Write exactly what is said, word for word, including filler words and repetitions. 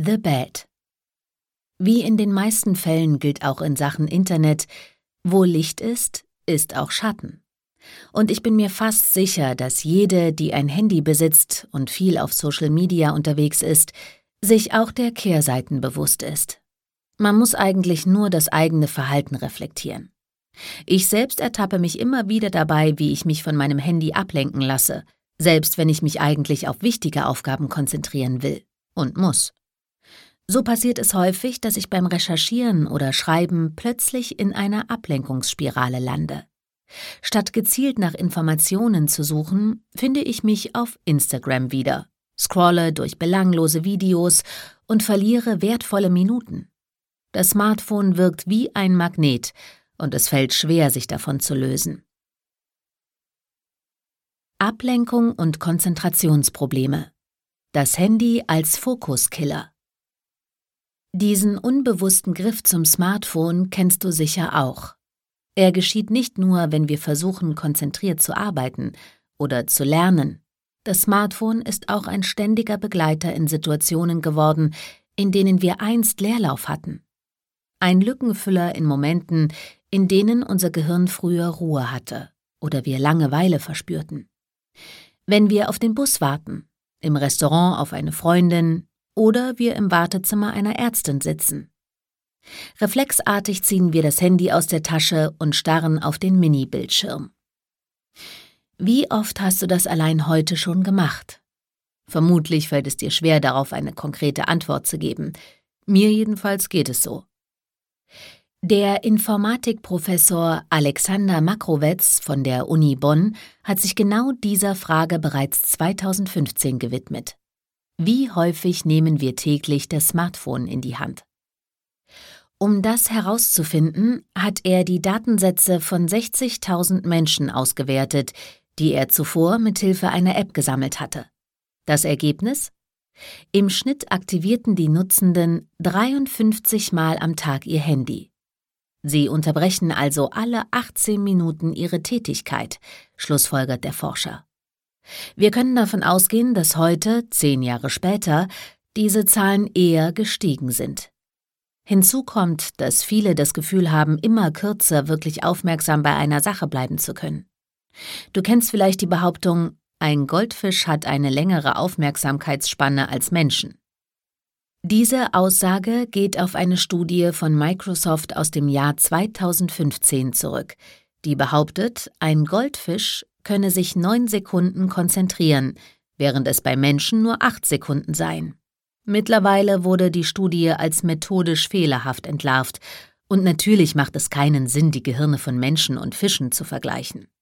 The Bad. Wie in den meisten Fällen gilt auch in Sachen Internet, wo Licht ist, ist auch Schatten. Und ich bin mir fast sicher, dass jede, die ein Handy besitzt und viel auf Social Media unterwegs ist, sich auch der Kehrseiten bewusst ist. Man muss eigentlich nur das eigene Verhalten reflektieren. Ich selbst ertappe mich immer wieder dabei, wie ich mich von meinem Handy ablenken lasse, selbst wenn ich mich eigentlich auf wichtige Aufgaben konzentrieren will und muss. So passiert es häufig, dass ich beim Recherchieren oder Schreiben plötzlich in einer Ablenkungsspirale lande. Statt gezielt nach Informationen zu suchen, finde ich mich auf Instagram wieder, scrolle durch belanglose Videos und verliere wertvolle Minuten. Das Smartphone wirkt wie ein Magnet und es fällt schwer, sich davon zu lösen. Ablenkung und Konzentrationsprobleme. Das Handy als Fokuskiller. Diesen unbewussten Griff zum Smartphone kennst du sicher auch. Er geschieht nicht nur, wenn wir versuchen, konzentriert zu arbeiten oder zu lernen. Das Smartphone ist auch ein ständiger Begleiter in Situationen geworden, in denen wir einst Leerlauf hatten. Ein Lückenfüller in Momenten, in denen unser Gehirn früher Ruhe hatte oder wir Langeweile verspürten. Wenn wir auf den Bus warten, im Restaurant auf eine Freundin oder wir im Wartezimmer einer Ärztin sitzen. Reflexartig ziehen wir das Handy aus der Tasche und starren auf den Mini-Bildschirm. Wie oft hast du das allein heute schon gemacht? Vermutlich fällt es dir schwer, darauf eine konkrete Antwort zu geben. Mir jedenfalls geht es so. Der Informatikprofessor Alexander Makrowetz von der Uni Bonn hat sich genau dieser Frage bereits zweitausendfünfzehn gewidmet. Wie häufig nehmen wir täglich das Smartphone in die Hand? Um das herauszufinden, hat er die Datensätze von sechzigtausend Menschen ausgewertet, die er zuvor mithilfe einer App gesammelt hatte. Das Ergebnis? Im Schnitt aktivierten die Nutzenden dreiundfünfzig Mal am Tag ihr Handy. Sie unterbrechen also alle achtzehn Minuten ihre Tätigkeit, schlussfolgert der Forscher. Wir können davon ausgehen, dass heute, zehn Jahre später, diese Zahlen eher gestiegen sind. Hinzu kommt, dass viele das Gefühl haben, immer kürzer wirklich aufmerksam bei einer Sache bleiben zu können. Du kennst vielleicht die Behauptung, ein Goldfisch hat eine längere Aufmerksamkeitsspanne als Menschen. Diese Aussage geht auf eine Studie von Microsoft aus dem Jahr zweitausendfünfzehn zurück, die behauptet, ein Goldfisch könne sich neun Sekunden konzentrieren, während es bei Menschen nur acht Sekunden seien. Mittlerweile wurde die Studie als methodisch fehlerhaft entlarvt und natürlich macht es keinen Sinn, die Gehirne von Menschen und Fischen zu vergleichen.